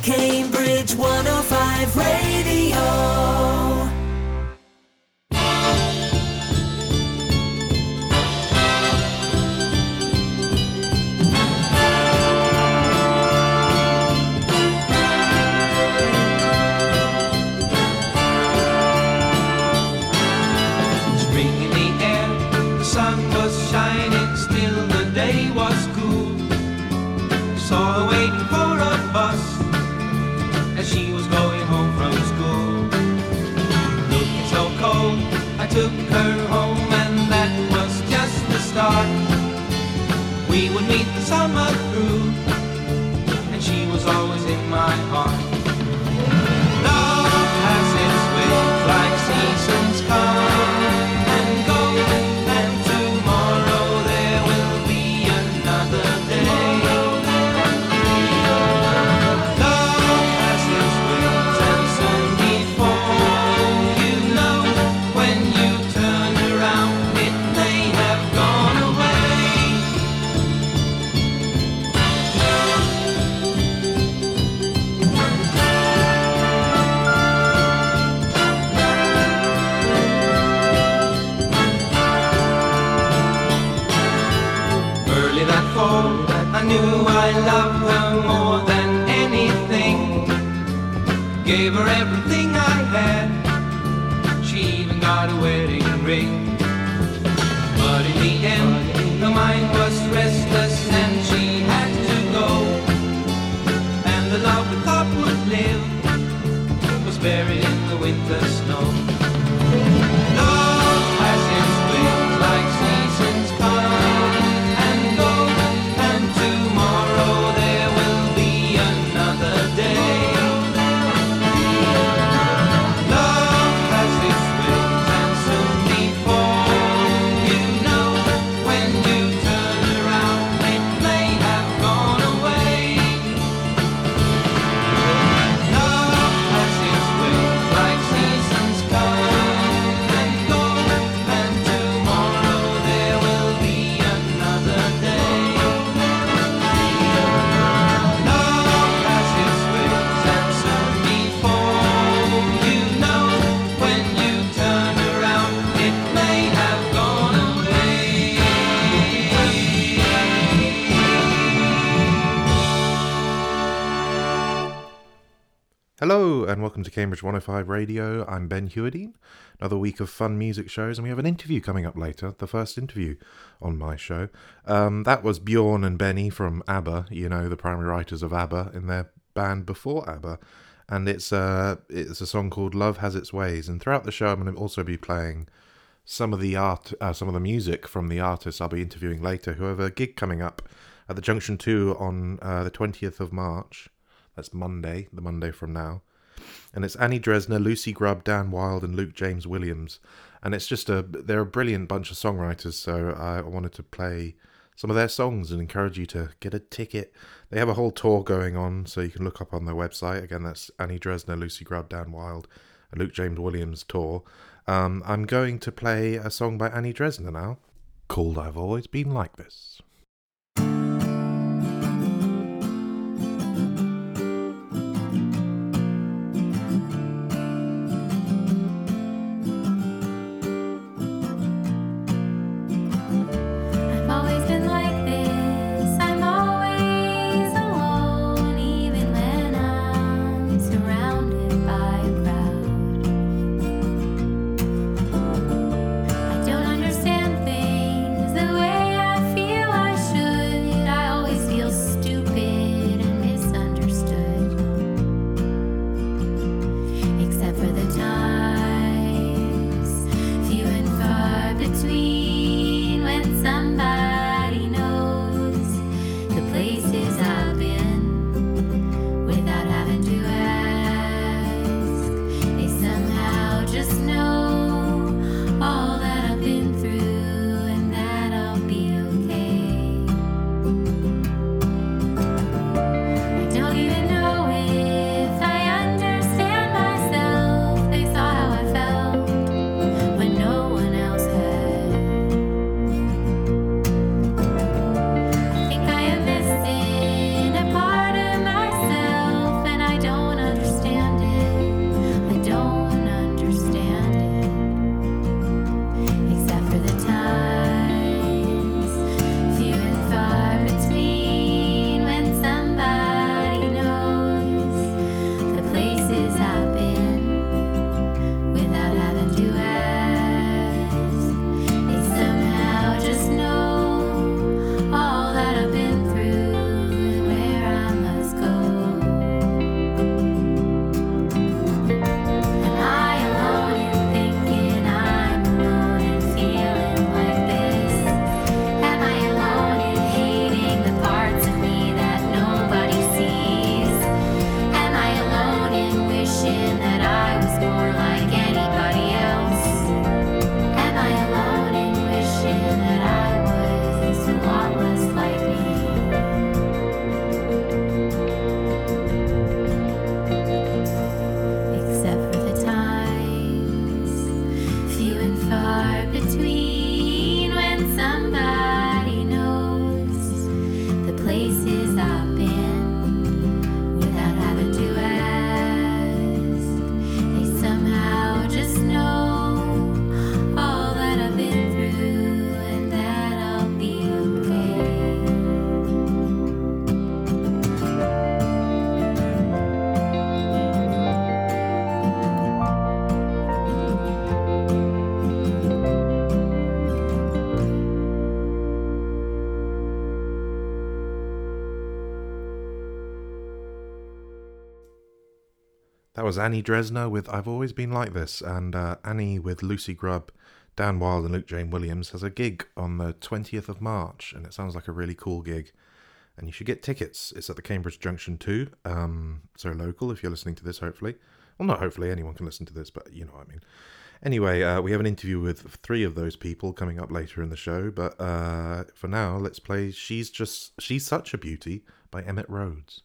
Cambridge 105 Radio. Took her home and that was just the start. We would meet the summer through and she was always in my heart. Love has its ways like seasons come and go, and tomorrow there will be another day. Love has its ways and soon before you know, when you turn around, it may have gone away. Early that fall, I knew I loved her more than anything. Gave her everything I had. She even got a wedding ring. But in the end, her mind was restless and she had to go. And the love we thought would live was buried in the winter snow. Love has its ways like seasons come and go, and tomorrow there will be another day. Love has its ways and soon before you know, when you turn around, it may have gone away. Love has its ways like seasons come and go, and tomorrow there will be another day. Love has its ways and soon before you know, when you turn around, it may have gone away. Hello and welcome to Cambridge 105 Radio. I'm Ben Hewardine. Another week of fun music shows, and we have an interview coming up later, the first interview on my show. That was Bjorn and Benny from ABBA, you know, the primary writers of ABBA in their band before ABBA. And it's a song called Love Has Its Ways. And throughout the show, I'm going to also be playing some of the music from the artists I'll be interviewing later, who have a gig coming up at the Junction 2 on the 20th of March. That's Monday, the Monday from now. And it's Annie Dresner, Lucy Grubb, Dan Wilde, and Luke James Williams. And it's just they're a brilliant bunch of songwriters, so I wanted to play some of their songs and encourage you to get a ticket. They have a whole tour going on, so you can look up on their website. Again, that's Annie Dresner, Lucy Grubb, Dan Wilde, and Luke James Williams tour. I'm going to play a song by Annie Dresner now, called I've Always Been Like This. I've always been like this. I'm always alone, even when I'm surrounded by a crowd. I don't understand things the way I feel I That was Annie Dresner with I've Always Been Like This, and Annie with Lucy Grubb, Dan Wilde and Luke Jane Williams has a gig on the 20th of March, and it sounds like a really cool gig, and you should get tickets. It's at the Cambridge Junction 2, so local if you're listening to this, hopefully. Well, not hopefully, anyone can listen to this, but you know what I mean. Anyway, we have an interview with 3 of those people coming up later in the show, but for now, let's play She's Such a Beauty by Emmett Rhodes.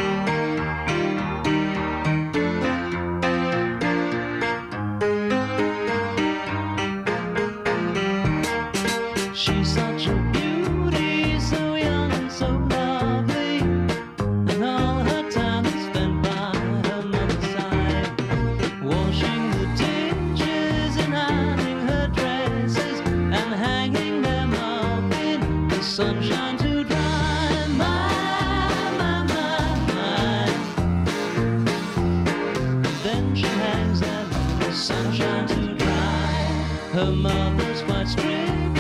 She's such a beauty, so young and so lovely, and all her time is spent by her mother's side, washing the dishes and ironing her dresses and hanging them up in the sunshine to dry. My. Then she hangs them in the sunshine to dry. Her mother's quite strict.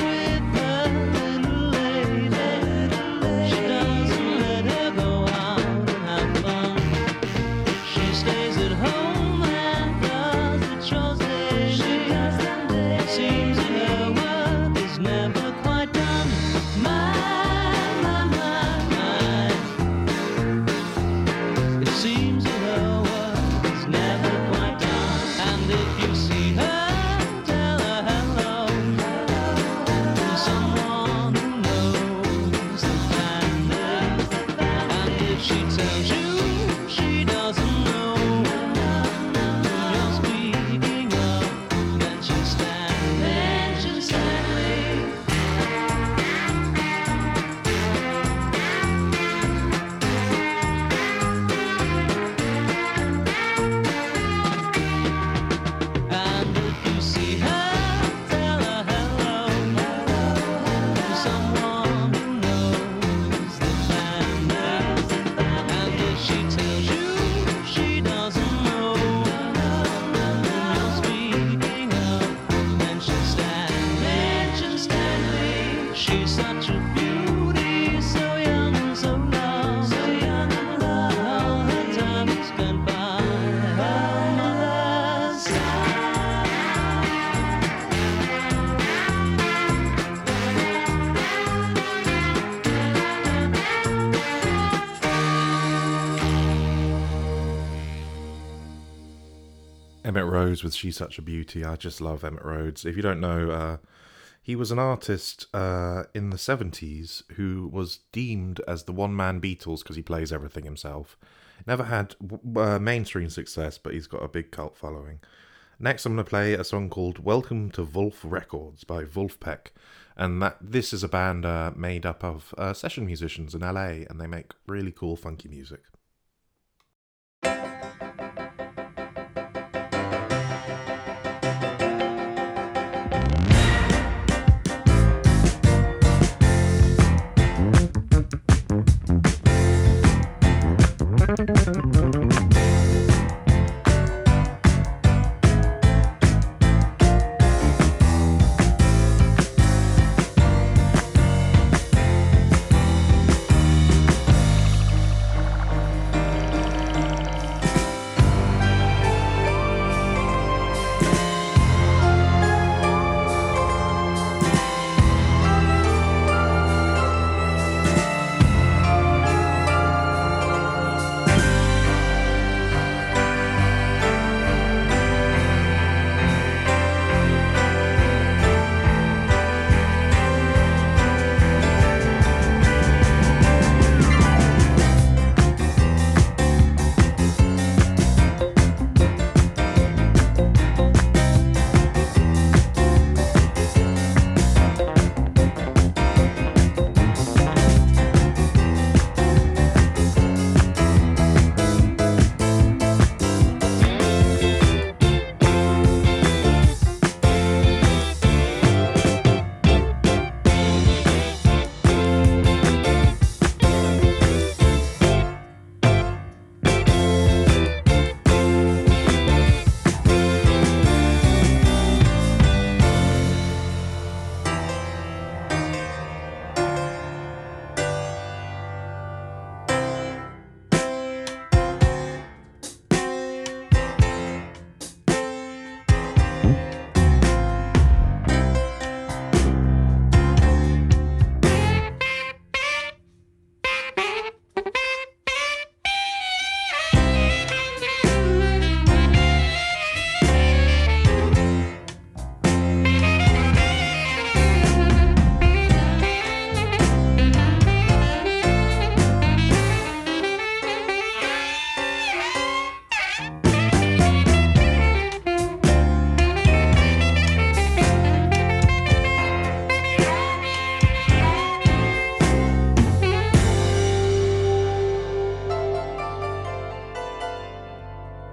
Emmett Rhodes with She's Such a Beauty. I just love Emmett Rhodes. If you don't know, he was an artist in the 70s who was deemed as the one-man Beatles because he plays everything himself. Never had mainstream success, but he's got a big cult following. Next, I'm going to play a song called Welcome to Wolf Records by Wolfpack. And this is a band made up of session musicians in LA, and they make really cool, funky music.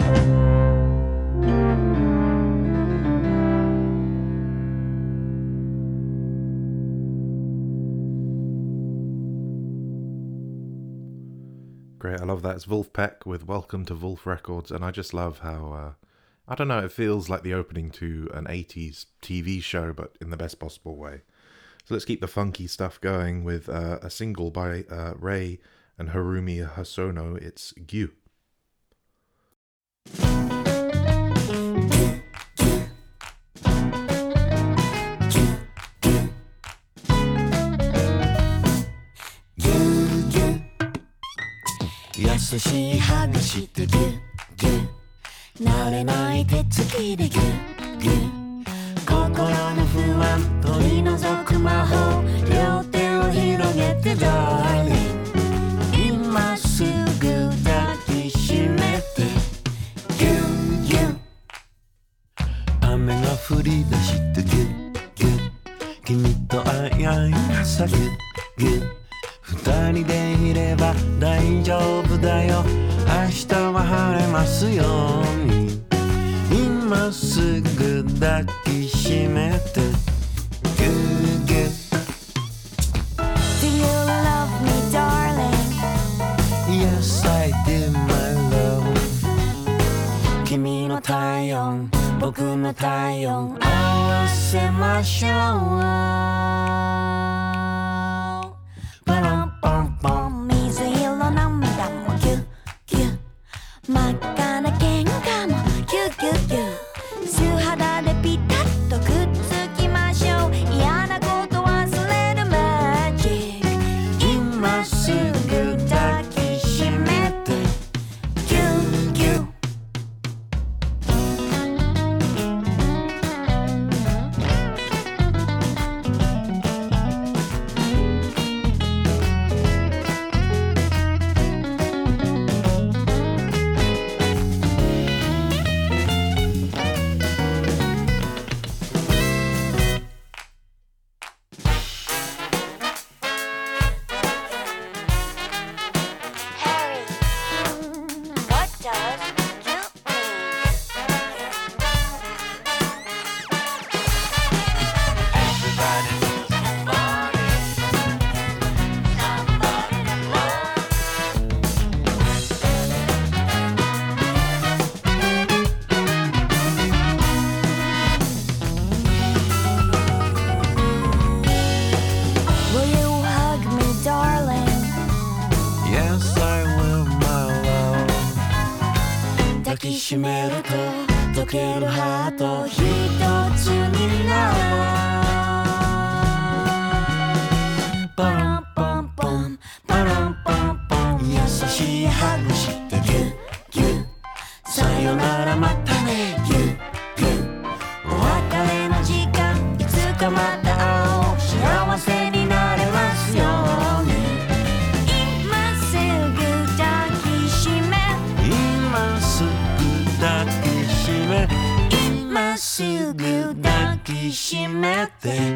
Great, I love that. It's Wolfpack with Welcome to Wolf Records, and I just love how, I don't know, it feels like the opening to an 80s TV show, but in the best possible way. So let's keep the funky stuff going with a single by Rei and Harumi Hosono. It's Gyu. 優しいハグしてギュッギュッ慣れない手つきでギュッギュッ心の不安取り除く魔法両手を広げて Darling 今すぐ抱きしめてギュッギュッ雨が降り出してギュッギュッ君とあいあい朝ギュッギュッ二人でいれば大丈夫だよ明日は晴れますように今すぐ抱きしめてギューギュー Do you love me darling? Yes I do my love 君の体温僕の体温合わせましょうパランポンポン水色涙もギュッギュッ真っ赤な喧嘩もギュッギュッギュッ素肌でピタッとくっつきましょう嫌なこと忘れるマジック今すぐ抱きしめてギュッギュッ閉めると溶けるハート一つになるパランポンポンパランポンポン優しいハグしてギュッギュッさよならまたねギュッギュッお別れの時間いつかまた会おう幸せになれますように今すぐ抱きしめ今すぐ抱きしめ今すぐ抱きしめて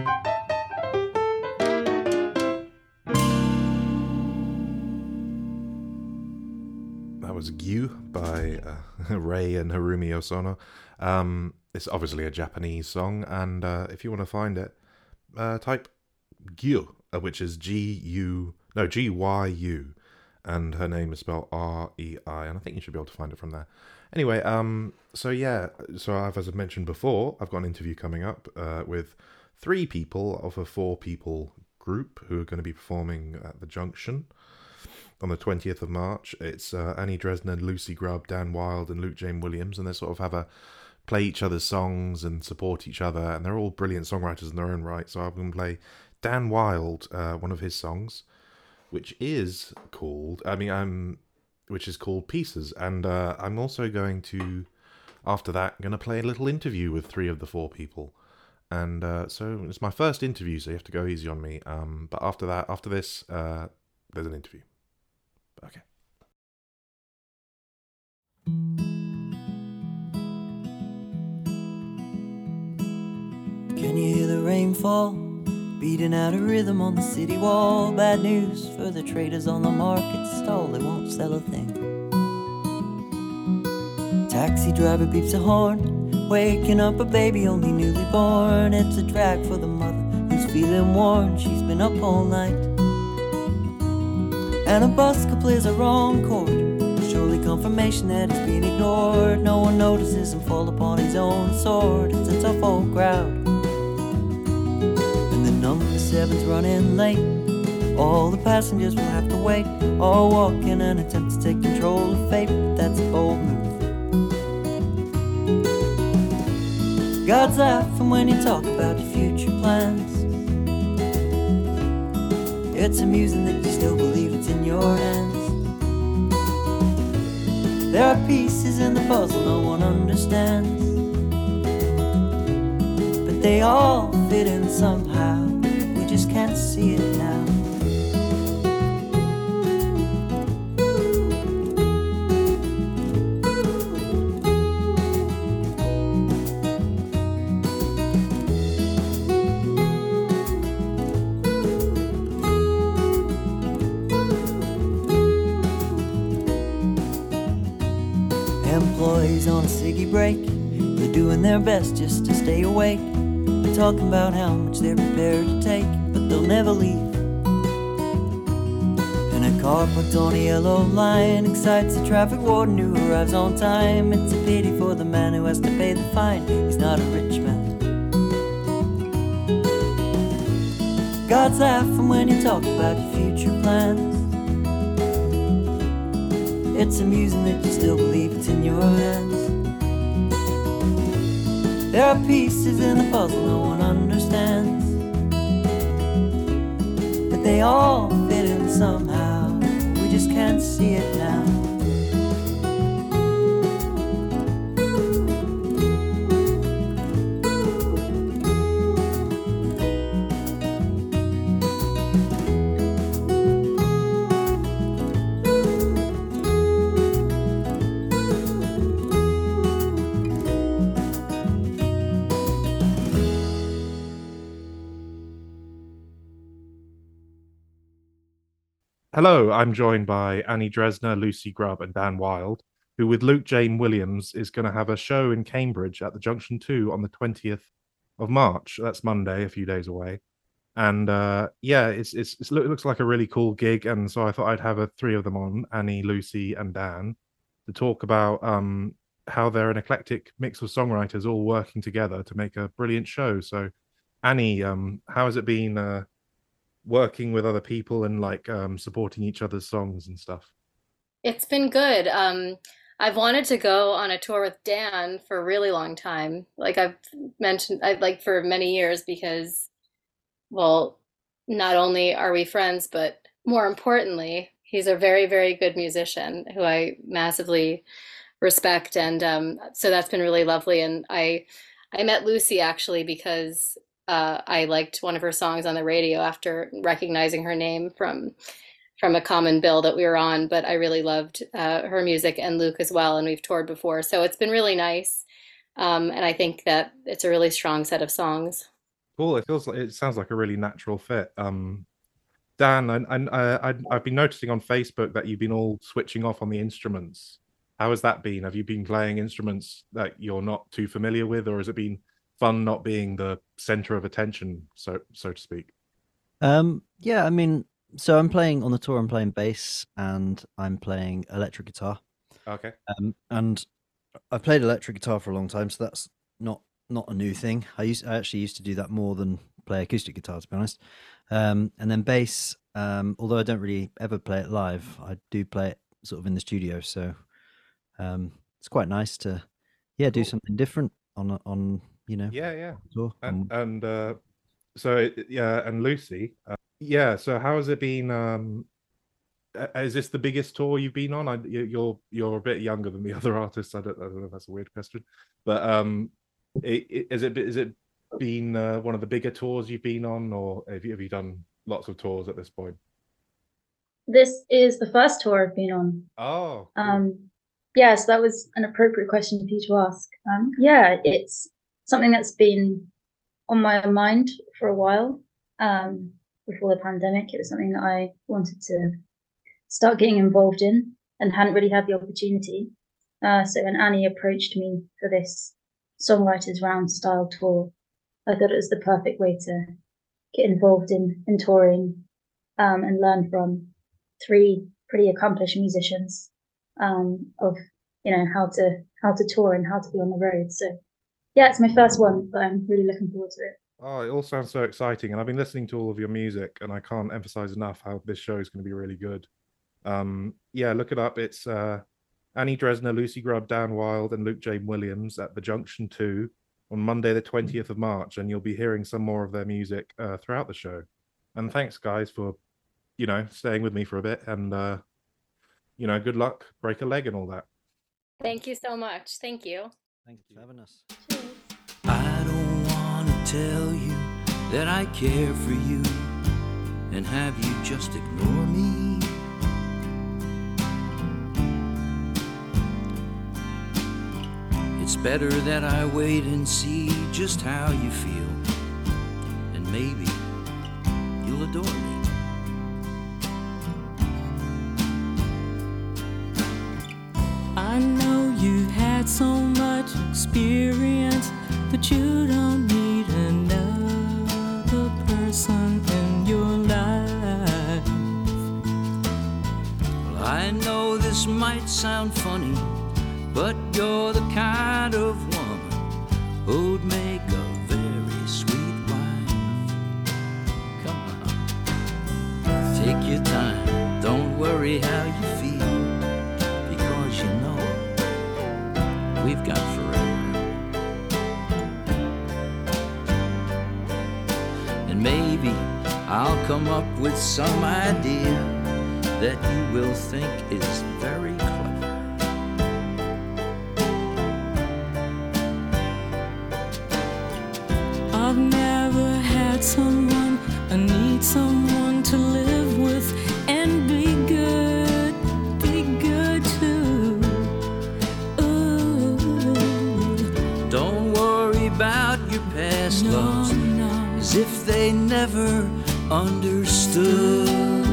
That was Gyu by Rei and Harumi Hosono. It's obviously a Japanese song, and if you want to find it, type Gyu, which is G-U, no, G-Y-U, and her name is spelled R-E-I, and I think you should be able to find it from there. Anyway, so as I mentioned before, I've got an interview coming up with 3 people of a 4-people group who are going to be performing at the Junction on the 20th of March. It's Annie Dresner, Lucy Grubb, Dan Wilde, and Luke James Williams, and they sort of play each other's songs and support each other, and they're all brilliant songwriters in their own right. So I'm going to play Dan Wilde, one of his songs, which is called Pieces, and I'm also going to, after that, going to play a little interview with 3 of the 4 people, and so it's my first interview, so you have to go easy on me, but after this, there's an interview. Okay. Can you hear the rainfall beating out a rhythm on the city wall? Bad news for the traders on the market stall, they won't sell a thing. Taxi driver beeps a horn, waking up a baby only newly born. It's a drag for the mother who's feeling worn. She's been up all night. And a busker plays a wrong chord, surely confirmation that it's been ignored. No one notices him fall upon his own sword. It's a tough old crowd. And the number 7's running late. All the passengers will have to wait, all walk in an attempt to take control of fate. But that's a bold move. God's laughing when you talk about your future plans. It's amusing that you still believe it's in your hands. There are pieces in the puzzle no one understands, but they all fit in somehow. We just can't see it now. Employees on a ciggy break, they're doing their best just to stay awake. They're talking about how much they're prepared to take, but they'll never leave. And a car parked on a yellow line excites the traffic warden who arrives on time. It's a pity for the man who has to pay the fine. He's not a rich man. God's laughing when you talk about your future plans. It's amusing that you still believe it's in your hands. There are pieces in the puzzle no one understands, but they all fit in somehow. We just can't see it now. Hello, I'm joined by Annie Dresner, Lucy Grubb, and Dan Wilde, who, with Luke Jane Williams, is going to have a show in Cambridge at the Junction 2 on the 20th of March. That's Monday, a few days away. And yeah, it looks like a really cool gig. And so I thought I'd have three of them on, Annie, Lucy, and Dan, to talk about how they're an eclectic mix of songwriters all working together to make a brilliant show. So, Annie, how has it been working with other people and like supporting each other's songs and stuff? It's been good. I've wanted to go on a tour with Dan for a really long time. Like I've mentioned, I like for many years because, well, not only are we friends, but more importantly, he's a very, very good musician who I massively respect, and so that's been really lovely. And I met Lucy actually because I liked one of her songs on the radio after recognizing her name from a common bill that we were on. But I really loved her music and Luke as well, and we've toured before, so it's been really nice. And I think that it's a really strong set of songs. Cool. It sounds like a really natural fit. Dan, I've been noticing on Facebook that you've been all switching off on the instruments. How has that been? Have you been playing instruments that you're not too familiar with, or has it been fun not being the center of attention, so to speak? Yeah, I mean, so I'm playing on the tour. I'm playing bass and I'm playing electric guitar. Okay. And I've played electric guitar for a long time, so that's not a new thing. I actually used to do that more than play acoustic guitar, to be honest. And then bass, although I don't really ever play it live, I do play it sort of in the studio. So it's quite nice to do something different on tour. And so yeah, and Lucy, so how has it been? Is this the biggest tour you've been on? You're a bit younger than the other artists. I don't know if that's a weird question, but is it been one of the bigger tours you've been on, or have you done lots of tours at this point? This is the first tour I've been on. Oh. Yeah, so that was an appropriate question for you to ask. Yeah, it's something that's been on my mind for a while. Before the pandemic, it was something that I wanted to start getting involved in and hadn't really had the opportunity. So when Annie approached me for this Songwriters Round style tour, I thought it was the perfect way to get involved in touring and learn from three pretty accomplished musicians of how to tour and how to be on the road. So yeah, it's my first one, but I'm really looking forward to it. Oh, it all sounds so exciting, and I've been listening to all of your music, and I can't emphasize enough how this show is going to be really good. Yeah, look it up. It's Annie Dresner, Lucy Grubb, Dan Wilde, and Luke James Williams at the Junction 2 on Monday, the 20th of March, and you'll be hearing some more of their music throughout the show. And thanks, guys, for staying with me for a bit, and good luck, break a leg, and all that. Thank you so much. Thank you. Thank you for having us. I don't want to tell you that I care for you and have you just ignore me. It's better that I wait and see just how you feel, and maybe you'll adore me. I know you've had so much experience that you don't need another person in your life. Well, I know this might sound funny, but you're the kind of woman who'd make a very sweet wife. Come on, take your time, don't worry how you feel, because you know we've got forever. And maybe I'll come up with some idea that you will think is very clever. I've never had someone, I need someone to live with and be good too. Ooh. Don't worry about your past loves, as if they never understood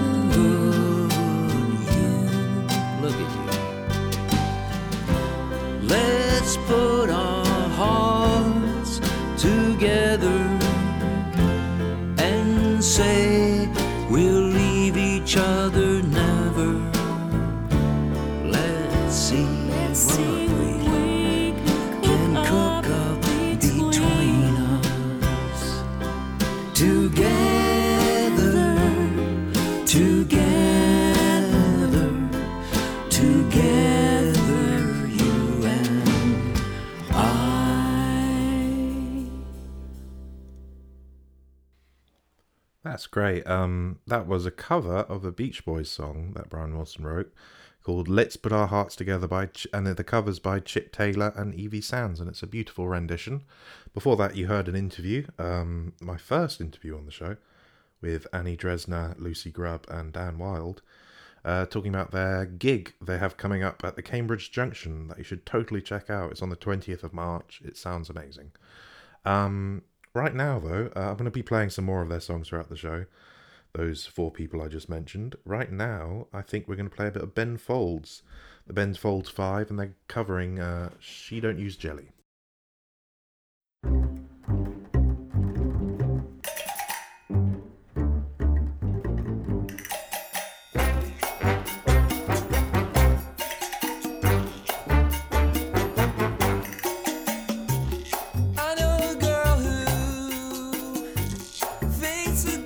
you. Look at you. Let's put our hearts together and say we'll leave each other never. Let's see what we can cook up between us. Together, you and I. That's great. That was a cover of a Beach Boys song that Brian Wilson wrote called Let's Put Our Hearts Together and the cover's by Chip Taylor and Evie Sands, and it's a beautiful rendition. Before that, you heard an interview, my first interview on the show, with Annie Dresner, Lucy Grubb and Dan Wilde, talking about their gig they have coming up at the Cambridge Junction that you should totally check out. It's on the 20th of March. It sounds amazing. Right now, though, I'm going to be playing some more of their songs throughout the show, those four people I just mentioned. Right now, I think we're going to play a bit of Ben Folds, the Ben Folds 5, and they're covering She Don't Use Jelly. I know a girl who thinks of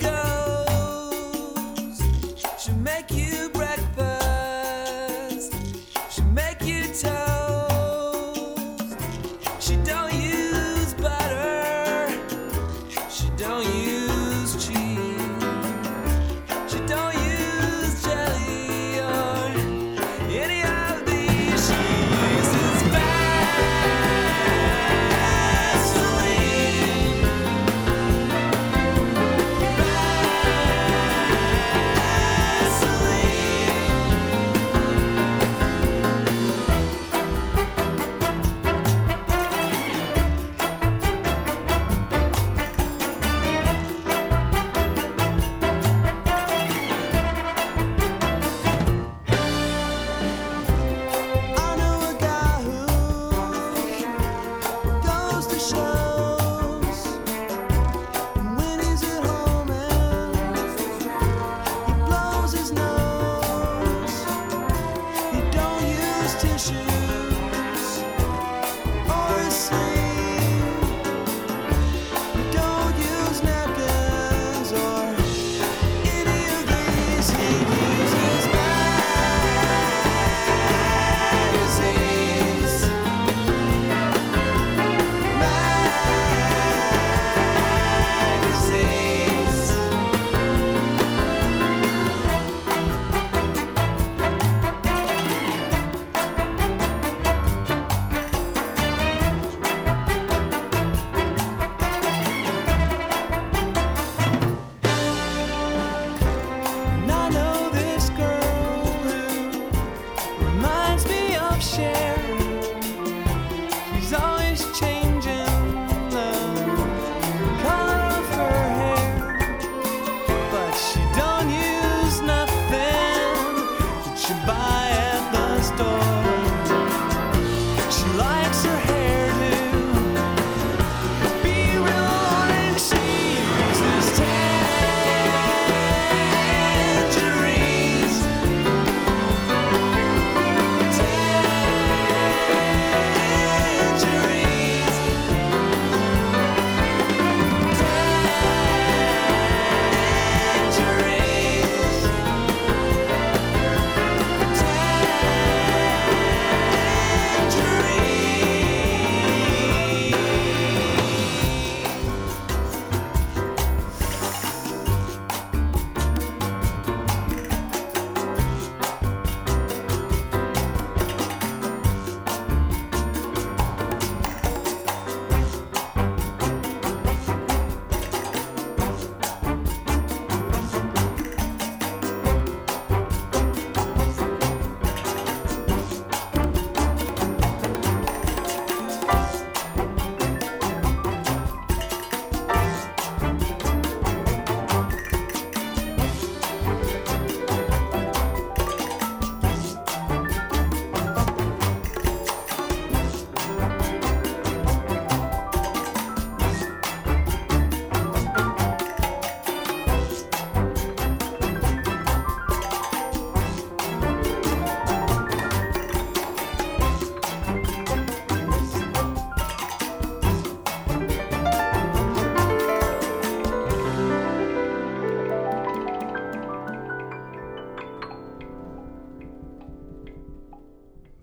ghosts. She'll make you breakfast. She'll make you toast.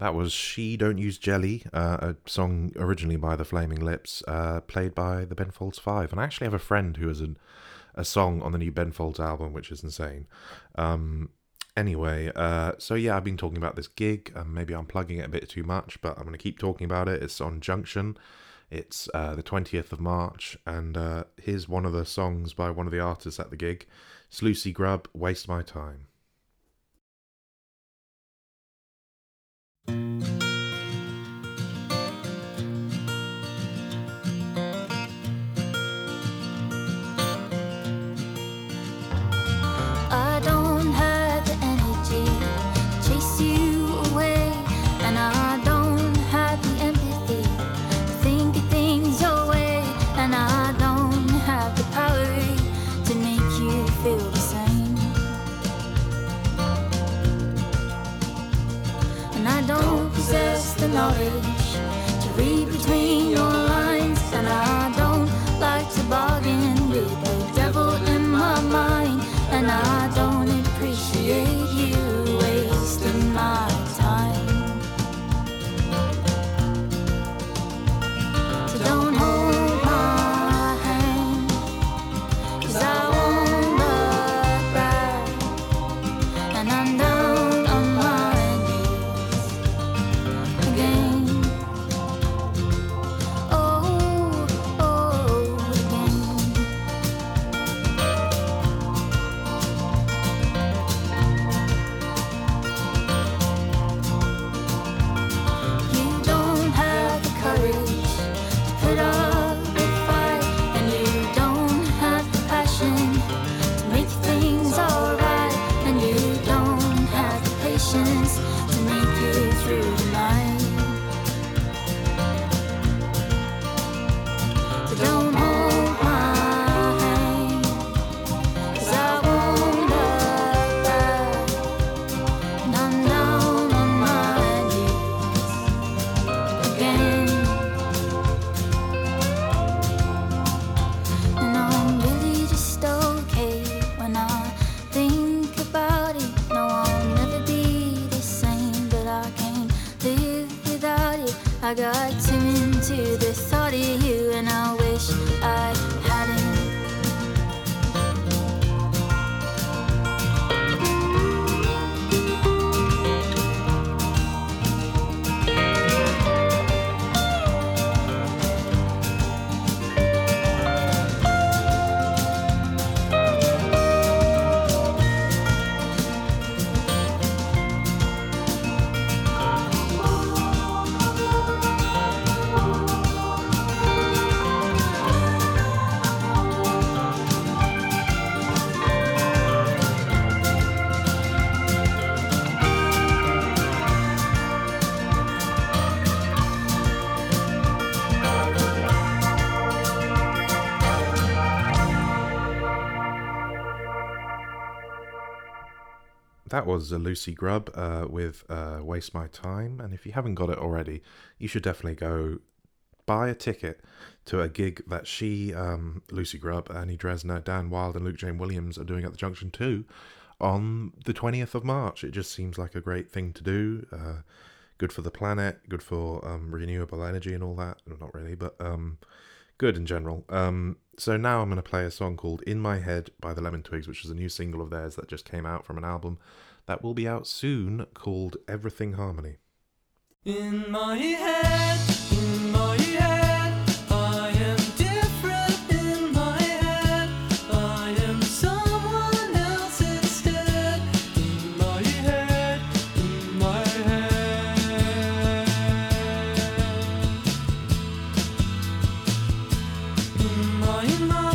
That was She Don't Use Jelly, a song originally by the Flaming Lips, played by the Ben Folds Five. And I actually have a friend who has a song on the new Ben Folds album, which is insane. Anyway, so yeah, I've been talking about this gig. Maybe I'm plugging it a bit too much, but I'm going to keep talking about it. It's on Junction. It's the 20th of March, and here's one of the songs by one of the artists at the gig. It's Lucy Grubb, Waste My Time. I don't have the energy to chase you away, and I don't have the empathy to think of things your way, and I don't have the power to make you feel the same, and I don't possess the knowledge to read between your lines, and I don't like to bargain with the devil in my mind. And I don't appreciate you wasting my time. So don't hold my hand, 'cause I won't look back. And I'm down on my knees again. Oh, again. You don't have the courage to put up a fight, and you don't have the passion to make things alright, and you don't have the patience to make it through the night. So don't hold my hand, 'cause I won't look back, and I'm down on my knees again. And I'm really just okay when I think about it. No, I'll never be the same, but I can't live without it. I got too into the thought of you, and I wish I hadn't. That was Lucy Grubb with Waste My Time. And if you haven't got it already, you should definitely go buy a ticket to a gig that she, Lucy Grubb, Annie Dresner, Dan Wilde and Luke Jane Williams are doing at the Junction 2 on the 20th of March. It just seems like a great thing to do. Good for the planet, good for renewable energy and all that. Well, not really, but good in general. So now I'm going to play a song called In My Head by the Lemon Twigs, which is a new single of theirs that just came out from an album that will be out soon called Everything Harmony. In my head, I am different in my head. I am someone else instead. In my head, in my head. In my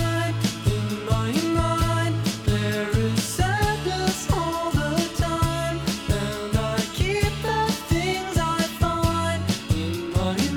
mind, there is sadness all the time, and I keep the things I find in my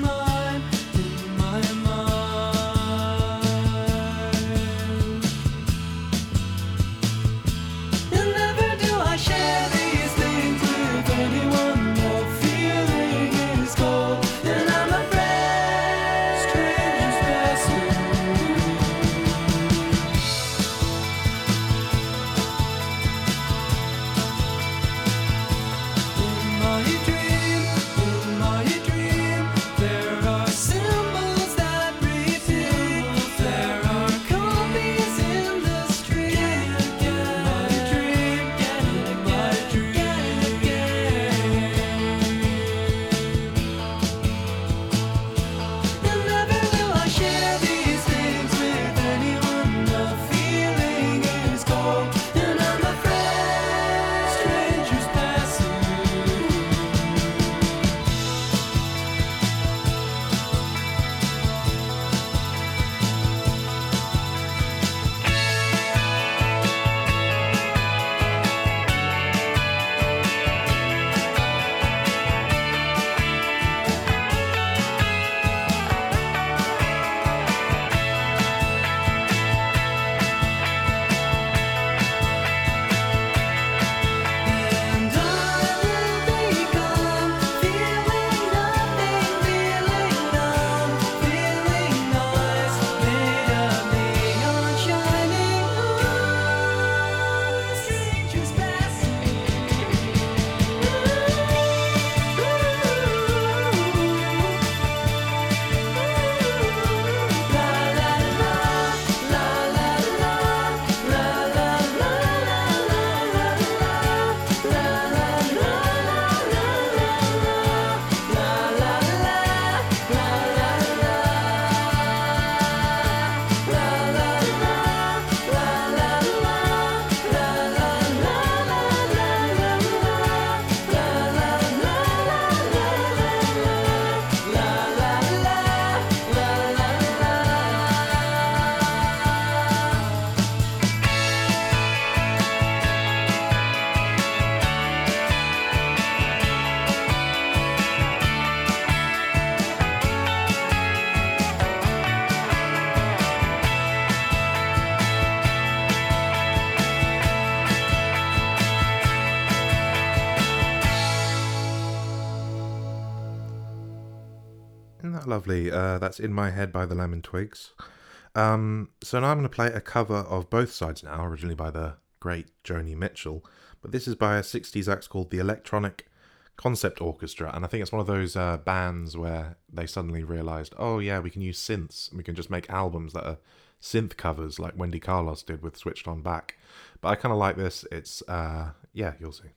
Isn't that lovely? That's In My Head by the Lemon Twigs. So now I'm going to play a cover of Both Sides Now, originally by the great Joni Mitchell. But this is by a 60s act called the Electronic Concept Orchestra. And I think it's one of those bands where they suddenly realised, oh yeah, we can use synths. And we can just make albums that are synth covers like Wendy Carlos did with Switched On Back. But I kind of like this. It's, yeah, you'll see.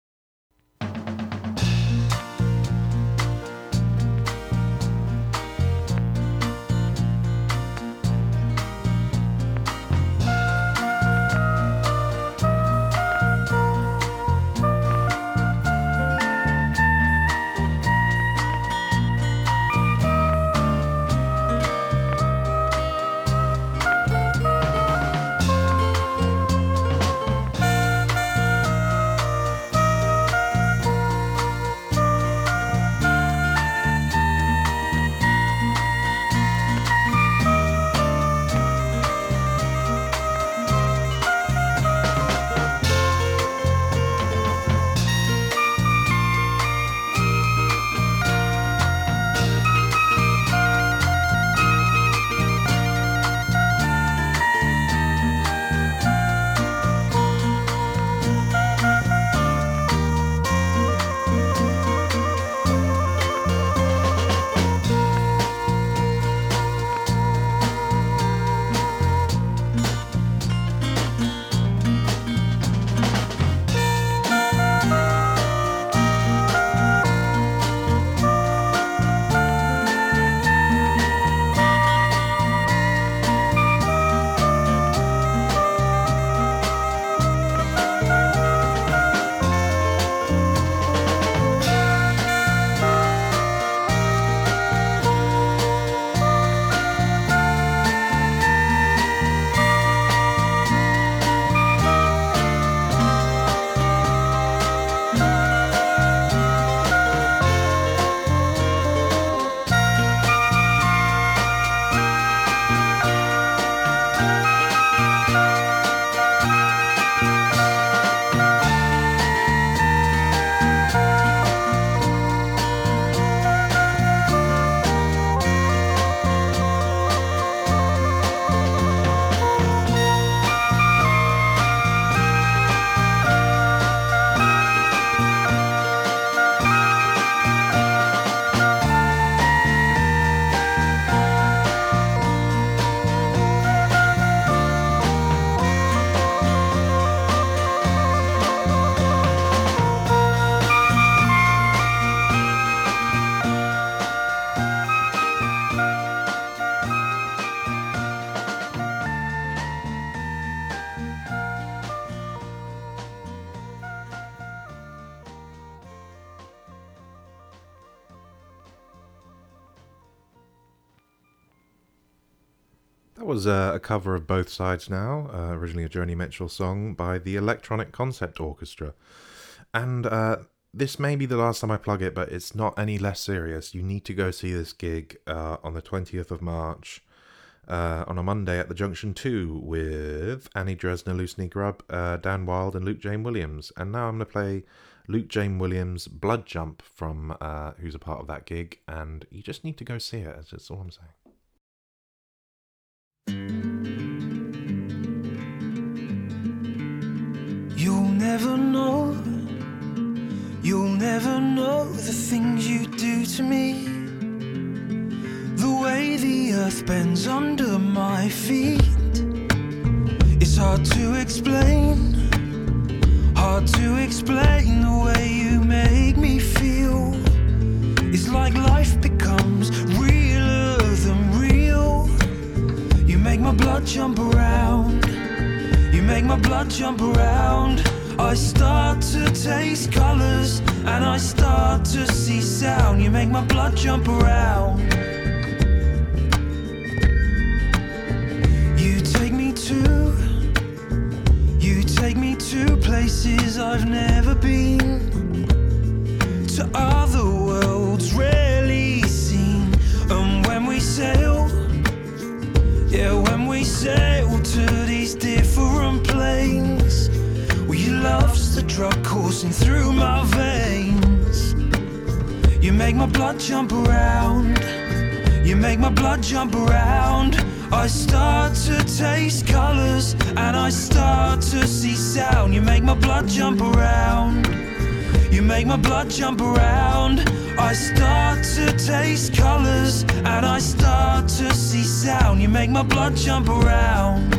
That was a cover of Both Sides Now, originally a Joni Mitchell song by the Electronic Concept Orchestra. And this may be the last time I plug it, but it's not any less serious. You need to go see this gig on the 20th of March on a Monday at the Junction 2 with Annie Dresner, Lucy Grubb, Dan Wilde and Luke James Williams. And now I'm going to play Luke James Williams' Blood Jump from who's a part of that gig. And you just need to go see it. That's all I'm saying. You'll never know the things you do to me. The way the earth bends under my feet. It's hard to explain the way you make me feel. It's like life becomes realer than real. You make my blood jump around. You make my blood jump around. I start to taste colours and I start to see sound. You make my blood jump around. You take me to places I've never been, to other worlds rarely seen. And when we sail, yeah, when we sail to these different planes, well, your love's the drug coursing through my veins. You make my blood jump around. You make my blood jump around. I start to taste colours and I start to see sound. You make my blood jump around. You make my blood jump around. I start to taste colours and I start to see sound. You make my blood jump around.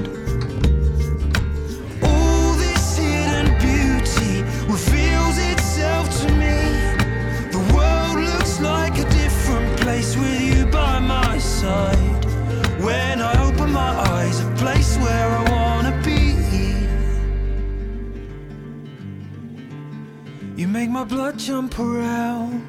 All this hidden beauty reveals itself to me. The world looks like a different place with you by my side. When I open my eyes, a place where I wanna be. You make my blood jump around.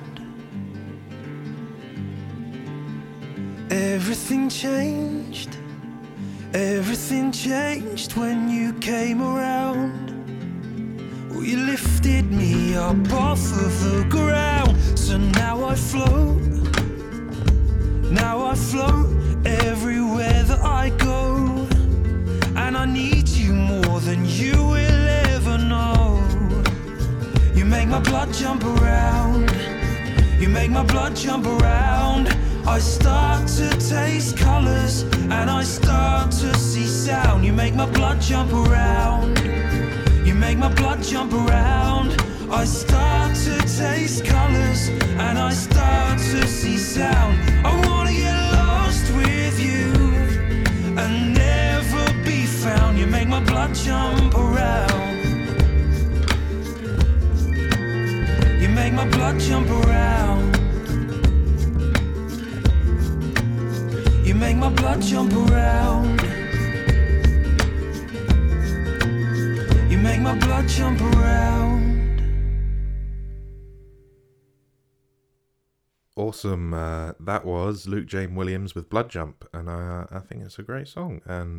Everything changed. Everything changed when you came around. Well, you lifted me up off of the ground. So now I float. Now I float everywhere that I go. And I need you more than you will ever know. You make my blood jump around. You make my blood jump around. I start to taste colours and I start to see sound. You make my blood jump around. You make my blood jump around. I start to taste colours and I start to see sound. I wanna get lost with you and never be found. You make my blood jump around. You make my blood jump around. You make my blood jump around. You make my blood jump around. Awesome. That was Luke James Williams with Blood Jump, and I think it's a great song. And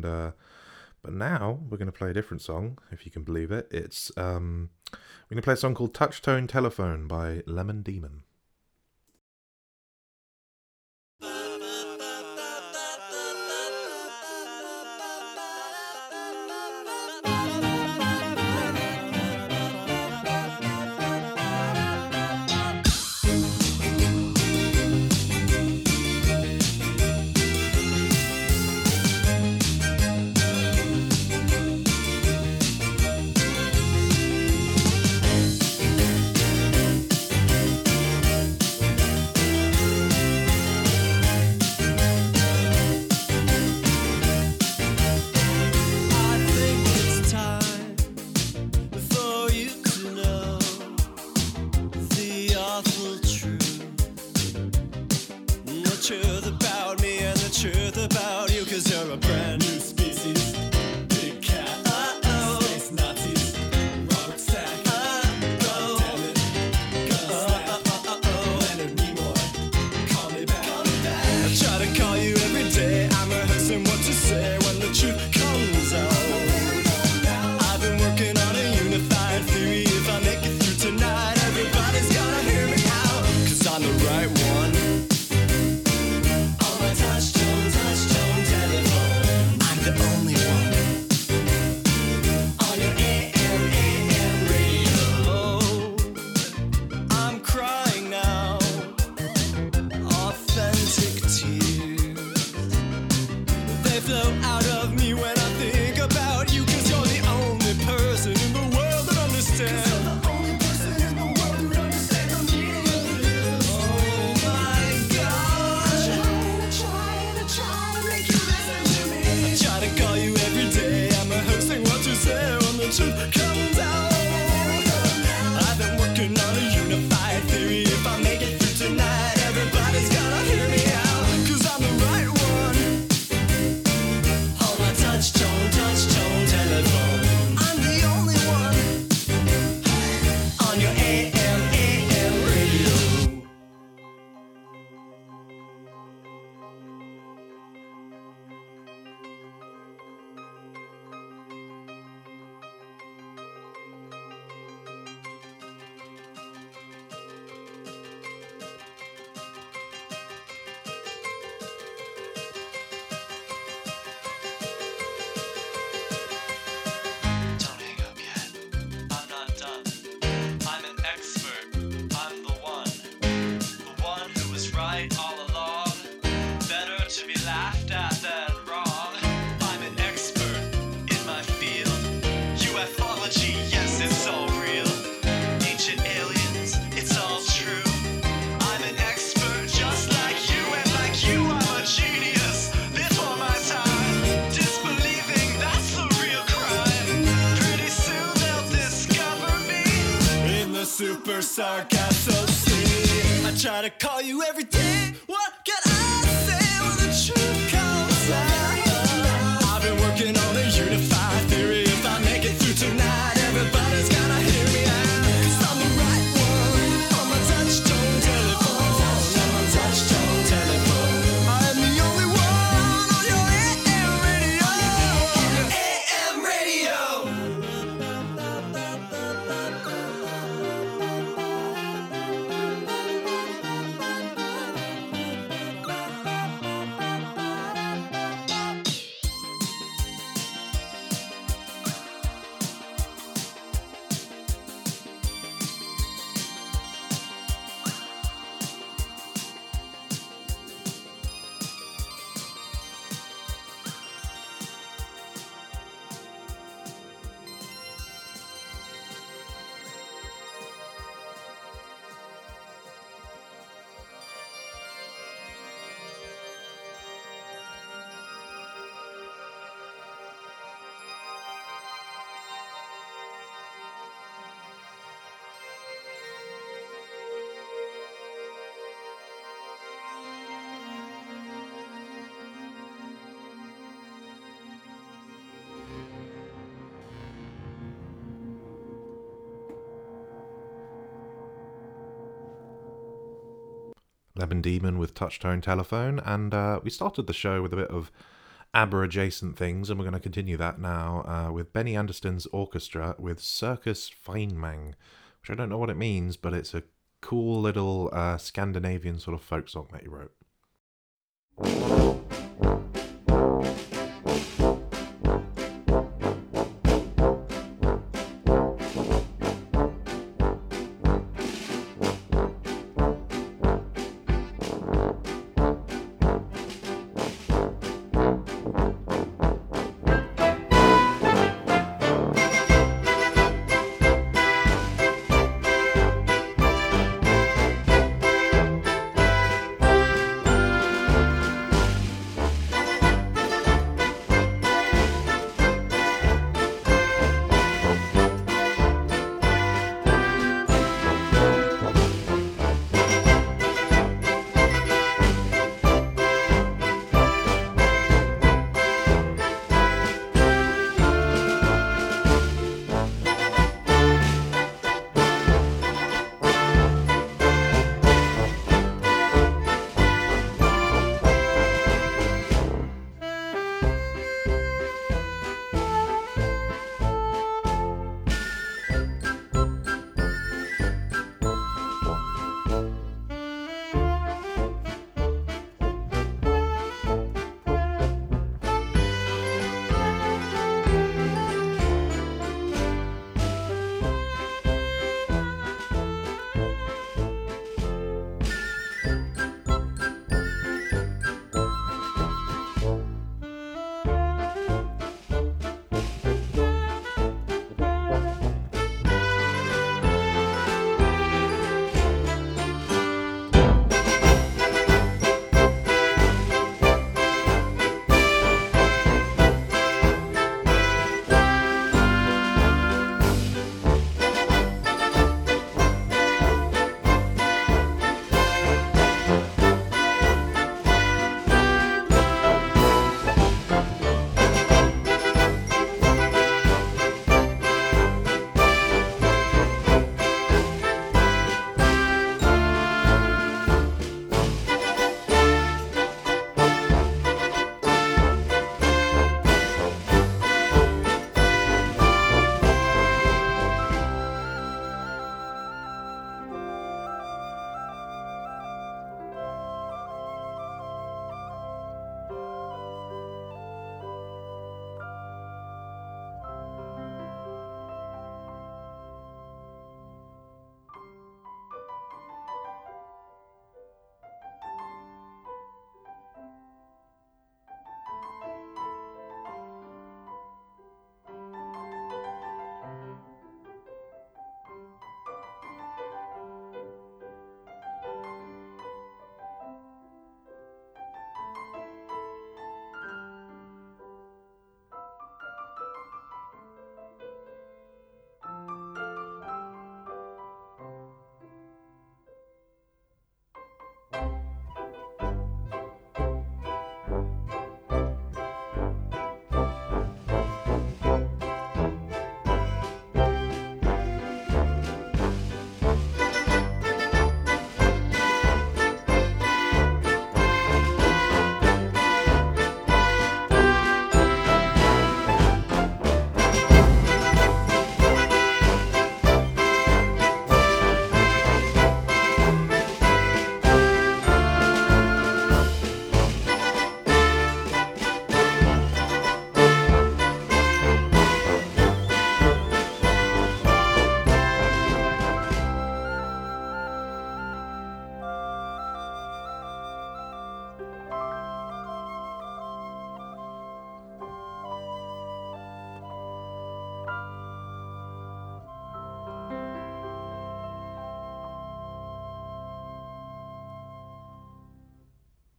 but now we're going to play a different song, if you can believe it. It's we're going to play a song called Touchtone Telephone by Lemon Demon. right all along. sarcasm. See, I try to call you every day. What can I say when the truth comes out? I've been working on a unified theory. If I make it through tonight, everybody's gonna hear me out. 'Cause I'm the right one on my touch-tone telephone. On my touch-tone telephone. I'm the only one on your AM radio. AM radio. Lemon Demon with Touch-Tone Telephone, and we started the show with a bit of ABBA-adjacent things, and we're going to continue that now with Benny Anderson's orchestra with Circus Feinmang, which I don't know what it means, but it's a cool little Scandinavian sort of folk song that he wrote.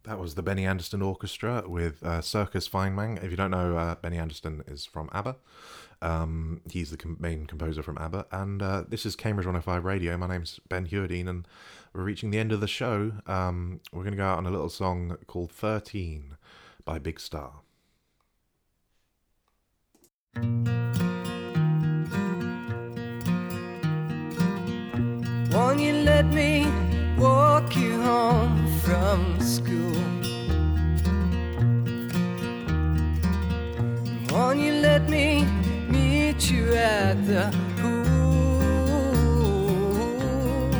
That was the Benny Andersson Orchestra with Circus Feynman. If you don't know, Benny Andersson is from ABBA. He's the main composer from ABBA. And this is Cambridge 105 Radio. My name's Ben Hewerdine, and we're reaching the end of the show. We're going to go out on a little song called 13 by Big Star. Won't you let me walk you home from school? Won't you let me meet you at the pool?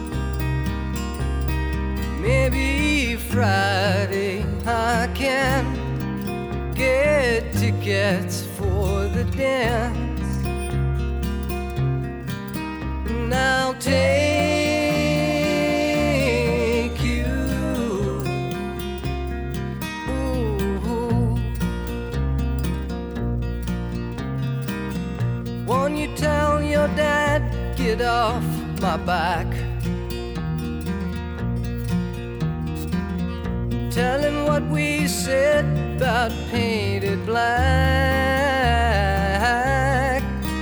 Maybe Friday I can get tickets for the dance. And I'll take you. Ooh. Won't you tell your dad, get off my back? Tell him what we said about painted black.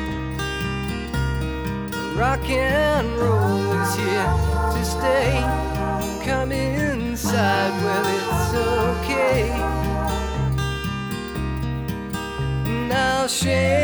Rock and roll is here to stay. Come inside, well it's okay. Now shake